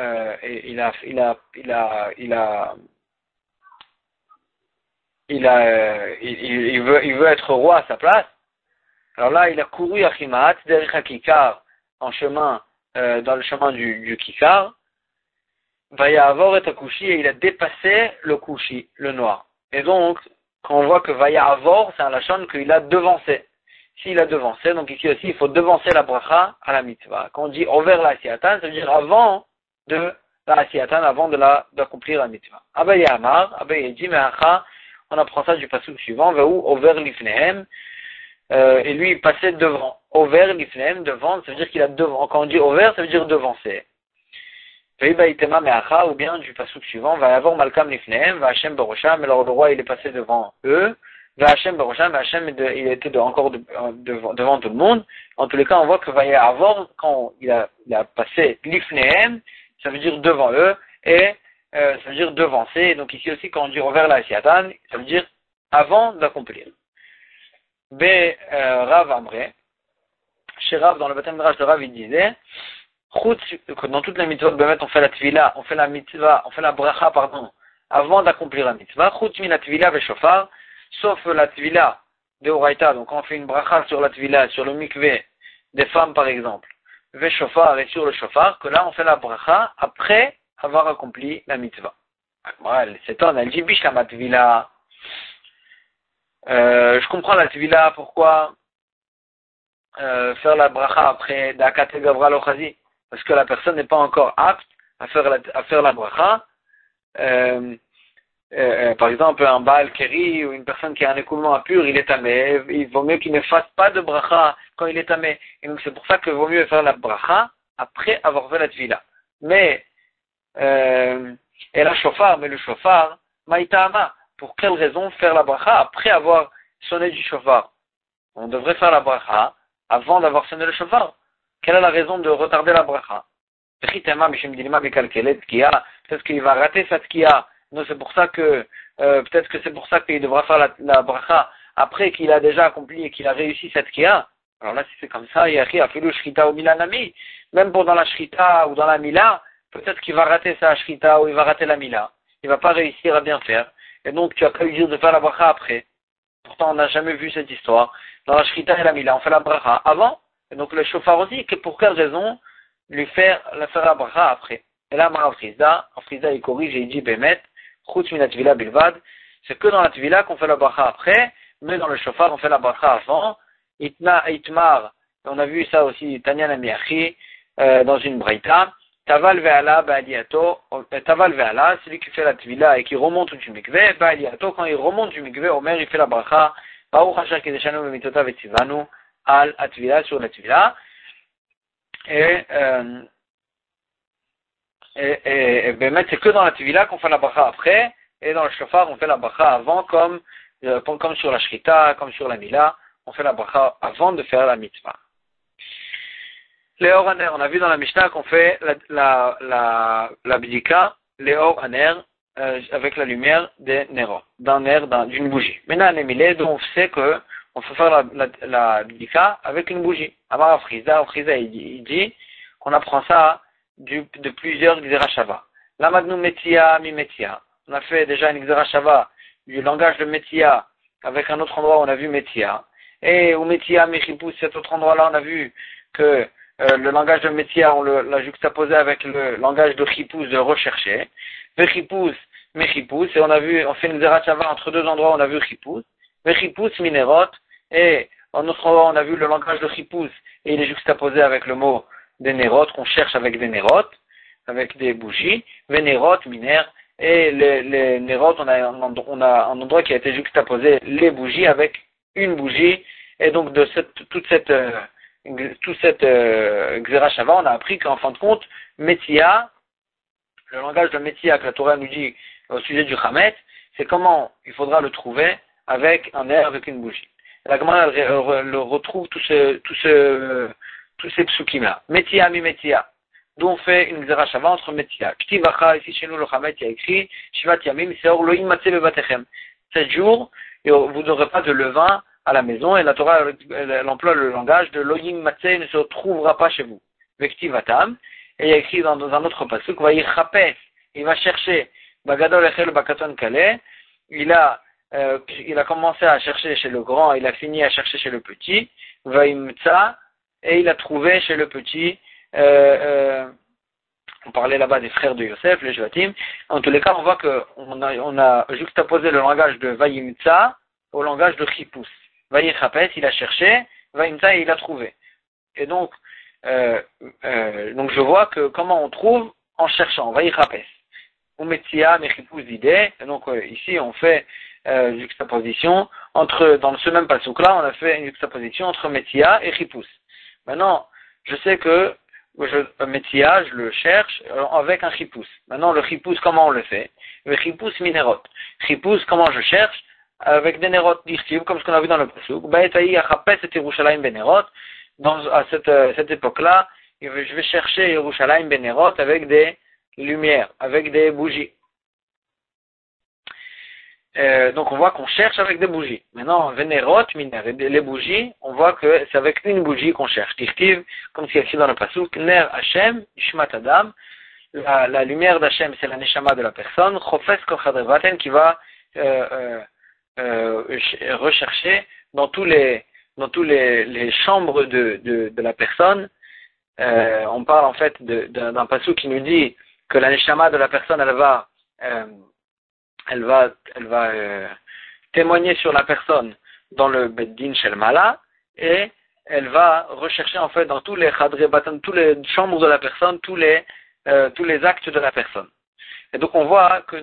veut être roi à sa place. Alors là, il a couru à Chimaat, derrière Kikar, dans le chemin du Kikar. Vayavor et Akushi, et il a dépassé le Kushi, le noir. Et donc, quand on voit que Vayavor, c'est un lachon qu'il a devancé. S'il a devancé, donc ici aussi, il faut devancer la bracha à la mitzvah. Quand on dit over la asiatan, ça veut dire avant de la asiatan, avant d'accomplir la mitzvah. Abaye Amar, Abaye dit, mais on apprend ça du pasuk suivant, Vehu over lifnehem, et lui, il passait devant. Over lifnehem, devant, ça veut dire qu'il a devant. Quand on dit over, ça veut dire devancer. Ou bien du pasuk suivant, va y avoir Malkam Lifnehem, va Hashem Barosham, alors le roi il est passé devant eux, va Hashem Barosham, Hashem il était encore devant tout le monde. En tous les cas, on voit que va y avoir, quand il a passé Lifnehem, ça veut dire devant eux, et ça veut dire devancer. Donc ici aussi, quand on dit over la Asiatan, ça veut dire avant d'accomplir. Rav Amre, chez Rav, dans le baptême de Raj de Rav, il disait, dans toutes les mitzvot, on fait la tvila, on fait la mitzvah, on fait la bracha, avant d'accomplir la mitzvah. Chutz min la tvila ve shofar, sauf la tvila de Oraita, donc quand on fait une bracha sur la tvila, sur le mikveh des femmes par exemple, ve shofar et sur le shofar, que là on fait la bracha après avoir accompli la mitzvah. C'est on, elle dit bish la tvila. Je comprends la tvila, pourquoi faire la bracha après Dakate Gavra Lochazi, parce que la personne n'est pas encore apte à faire la bracha. Par exemple, un Baal Keri ou une personne qui a un écoulement impur, il est tamé. Il vaut mieux qu'il ne fasse pas de bracha quand il est tamé. Et donc c'est pour ça qu'il vaut mieux faire la bracha après avoir fait la tvila. Mais et la shofar, mais le shofar, maïtama. Pour quelle raison faire la bracha après avoir sonné du shofar? On devrait faire la bracha avant d'avoir sonné le shofar. Quelle est la raison de retarder la bracha? Peut-être qu'il va rater sa tkiya. Non, c'est pour ça que peut-être que c'est pour ça qu'il devra faire la bracha après qu'il a déjà accompli et qu'il a réussi cette tkiya. Alors là, si c'est comme ça, même pour dans la shrita ou dans la mila, peut-être qu'il va rater sa shrita ou il va rater la mila. Il va pas réussir à bien faire. Et donc tu as pas eu dire de faire la bracha après. Pourtant, on n'a jamais vu cette histoire. Dans la shrita et la mila, on fait la bracha avant. Et donc le shofar aussi, pour quelle raison faire la bracha après? Et là, en Frisda, il corrige et il dit Bemet, chutz min tvila bilvad, c'est que dans la tvila qu'on fait la bracha après, mais dans le shofar on fait la bracha avant. Itmar On a vu ça aussi, Tanya Namiachi, dans une braïta. Taval ve'ala ba'aliato, taval ve'ala, celui qui fait la tvila et qui remonte du mikveh, ba'aliato, quand il remonte du mikveh, Omer, il fait la bracha, Baruch Asher Kedeshanu B'mitota Ve'tzivanu, al atvila, sur la tvila. Et c'est que dans la tvila qu'on fait la bracha après, et dans le shofar, on fait la bracha avant, comme sur la shrita, comme sur la mila, on fait la bracha avant de faire la mitzvah. Léor Aner, on a vu dans la Mishnah qu'on fait la bdika, Léor Aner, avec la lumière des Nero, d'une bougie. Maintenant, on est donc on sait que on peut faire la bdika avec une bougie. Amar Afriza, il dit qu'on apprend ça de plusieurs Gzerashava. Lamadnu Metia, mi Metia. On a fait déjà une Gzerashava du langage de Metia, avec un autre endroit où on a vu Metia. Et au Metia, Mechipus, cet autre endroit-là, on a vu que le langage de Metia, on l'a juxtaposé avec le langage de Chipus, de rechercher. Vechipus, Mechipus, et on fait une Gzerashava entre deux endroits, on a vu Chipus. Vechipus, Minerot, et en autre endroit, on a vu le langage de Chipus, et il est juxtaposé avec le mot des Nerot, qu'on cherche avec des Nerot, avec des bougies. Vénérot, Minère, et les Nerot, on a un endroit qui a été juxtaposé, les bougies, avec une bougie, et donc de toute cette Gzerashava, on a appris qu'en fin de compte, Metia, le langage de Metia que la Torah nous dit au sujet du Chametz, c'est comment il faudra le trouver avec un air, avec une bougie. La Gemara le retrouve tous ces psukim-là. Metia mi Metia. D'où on fait une Gzerashava entre Metia. Ktivacha, ici chez nous le Chametz, il y a écrit, Shivat Yamim, Seor Loim Matze Bebatechem. 7 jours, et vous n'aurez pas de levain à la maison, et la Torah, elle emploie le langage de Loim Matze ne se trouvera pas chez vous. Vektivatam, et il y a écrit dans un autre pasuk, va y chapes, il va chercher, Bagadol Echel Bakaton Kale, il a commencé à chercher chez le grand, il a fini à chercher chez le petit, va imtsa, et il a trouvé chez le petit, on parlait là-bas des frères de Yosef, les Shvatim. En tous les cas, on voit qu'on a juxtaposé le langage de Vayimtsa au langage de Chipus. Vayichapes, il a cherché, Vayimtsa, il a trouvé. Et donc je vois que comment on trouve en cherchant, Vayichapes. Umetia, Mechipus d'idée. Donc ici, on fait juxtaposition dans ce même pasuk-là, on a fait une juxtaposition entre Metia et Chipus. Maintenant, je sais que Metia, je le cherche avec un chipus. Maintenant, le chipus, comment on le fait? Le chipus minerot. Chipus, comment je cherche? Avec des nerot d'Irtiv, comme ce qu'on a vu dans le pasuk. Baetaï achapes et Yerushalayim benerot. À cette époque-là, je vais chercher Yerushalayim benerot avec des lumières, avec des bougies. Donc on voit qu'on cherche avec des bougies. Maintenant, Vénérot, les bougies, on voit que c'est avec une bougie qu'on cherche. Tirtiv, comme c'est écrit dans le pasuk, Ner Hashem, Ishmat Adam, la lumière d'Hashem, c'est la neshama de la personne, Chofes Kol Chadrevaten, qui va rechercher dans tous les chambres de la personne. On parle en fait d'un pasuk qui nous dit que la neshama de la personne, elle va témoigner sur la personne dans le Beddin Shel Mala, et elle va rechercher en fait dans tous les Chadre Batan, toutes les chambres de la personne, tous les actes de la personne. Et donc on voit que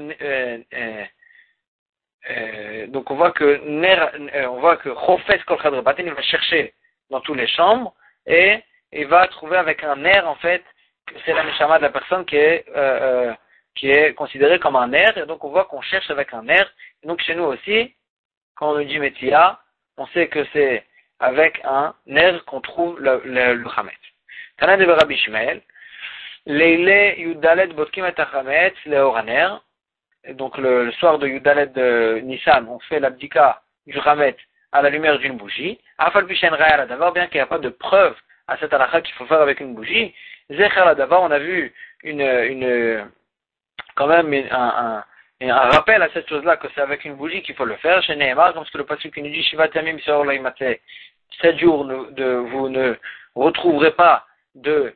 Chofes Kol Chadre Batan, il va chercher dans toutes les chambres, et il va trouver avec un nerf en fait que c'est la neshama de la personne qui est considéré comme un nerf, et donc on voit qu'on cherche avec un nerf. Et donc chez nous aussi, quand on nous dit Metia, on sait que c'est avec un nerf qu'on trouve le Chametz. Tana de Rabbi Shmuel, Leile Yudalet Botkim et Chametz Leor Haner. Donc le soir de Yudalet de Nissan, on fait l'abdika du Chametz à la lumière d'une bougie. Afal Pishen Raya la Davar, bien qu'il n'y a pas de preuve à cette halakha qu'il faut faire avec une bougie. Zecher la Davar, on a vu quand même un rappel à cette chose-là, que c'est avec une bougie qu'il faut le faire. Chez Nehemar, comme ce que le pasuk qui nous dit, Shivat Yamim Seor Lo Yimatze, 7 jours, vous ne retrouverez pas de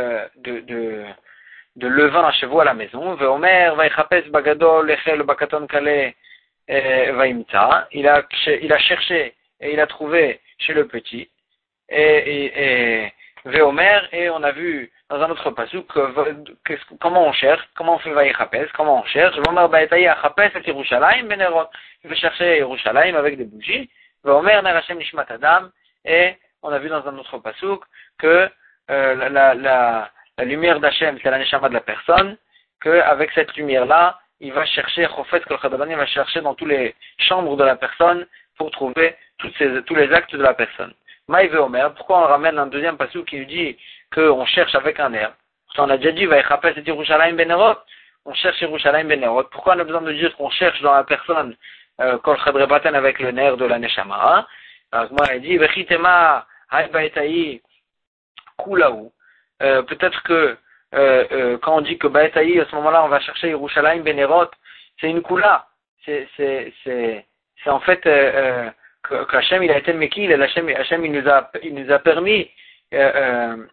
levain chez vous à la maison. Veomer, Vaichapes Bagadol, Echel Bakaton Kale, Vaimta. Il a cherché et il a trouvé chez le petit. Veomer, et on a vu dans un autre pasuk comment on cherche, comment on fait Vaïchapes, comment on cherche. Veomer Baetaï Achapes et Yerushalayim Benerot. Il veut chercher Yerushalayim avec des bougies. Veomer Ner Hashem Nishmat Adam, et on a vu dans un autre pasuk que la lumière d'Hachem, c'est la neshama de la personne, qu'avec cette lumière-là, il va chercher, Chofet Kol Chadaban, il va chercher dans toutes les chambres de la personne pour trouver tous les actes de la personne. Maïve Omer, pourquoi on ramène un deuxième pasuk qui nous dit qu'on cherche avec un nerf? Pourtant on a déjà dit, Vaïchapes et Yerushalayim Benerot, on cherche Yerushalayim Benerot. Pourquoi on a besoin de dire qu'on cherche dans la personne Kol Chadrebaten avec le nerf de la neshama? Alors moi il dit, Vechitema Hay Baetaï Kulaou. Peut-être que quand on dit que Baetaï, à ce moment-là, on va chercher Yerushalayim Benerot, c'est une Kula. C'est en fait que Hachem il a été Mekil, et Hachem il nous a permis que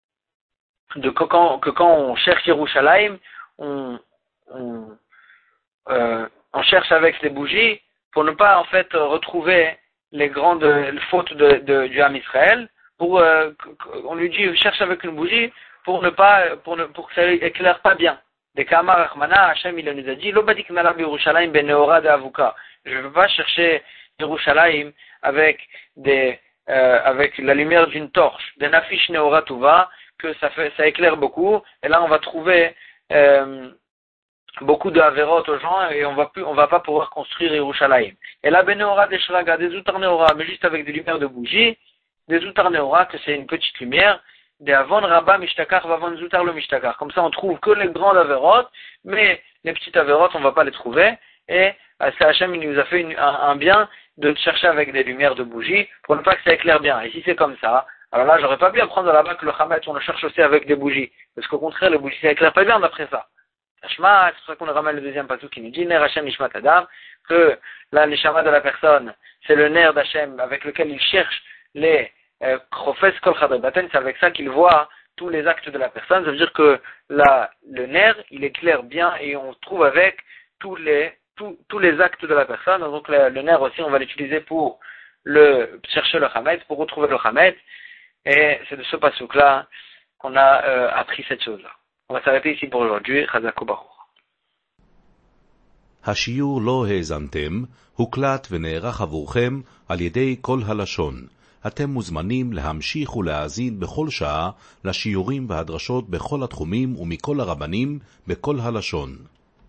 quand on cherche Yerushalayim, on cherche avec les bougies pour ne pas en fait retrouver les grandes fautes du Ham Israël. On lui dit cherche avec une bougie pour que ça éclaire pas bien. Des Kamar Achmana, Hachem il nous a dit Lobadik Malab Yerushalayim Beneora de Avuka. Je ne veux pas chercher Yerushalayim avec la lumière d'une torche, des Nafish Neora Tuva, que ça éclaire beaucoup, et là on va trouver beaucoup de Averot aux gens, et on va pas pouvoir construire Yerushalayim. Et là Beneora des Shraga, des Outar Neora, mais juste avec des lumières de bougie, des Outar Neora, que c'est une petite lumière, des Avon Rabba Mishtakar, Vavon Zoutar le Mishtakar. Comme ça on trouve que les grandes Averot, mais les petites Averot on va pas les trouver, et Hachem il nous a fait un bien de chercher avec des lumières de bougie pour ne pas que ça éclaire bien. Et si c'est comme ça, alors là j'aurais pas pu apprendre là-bas que le Hametz on le cherche aussi avec des bougies, parce qu'au contraire les bougies ça éclaire pas bien d'après ça. Hashma, c'est pour ça qu'on ramène le deuxième pasuk qui nous dit Ner Hashem Nishmat Adam, que la neshama de la personne c'est le nerf d'Hachem avec lequel il cherche les Chofes Kol Chadabaten, c'est avec ça qu'il voit tous les actes de la personne. Ça veut dire que le nerf il éclaire bien et on trouve avec tous les actes de la personne. Donc le nerf aussi on va l'utiliser pour chercher le Hametz, pour retrouver le Hametz, et c'est de ce pasuk là qu'on a appris cette chose là. On va s'arrêter ici pour aujourd'hui. Chazak u'Baruch. השיעור לא האזנתם, הוקלט ונערך עבורכם על ידי כל הלשון. אתם מוזמנים להמשיך ולהאזין בכל שעה לשיעורים והדרשות בכל התחומים ומכל הרבנים בכל הלשון.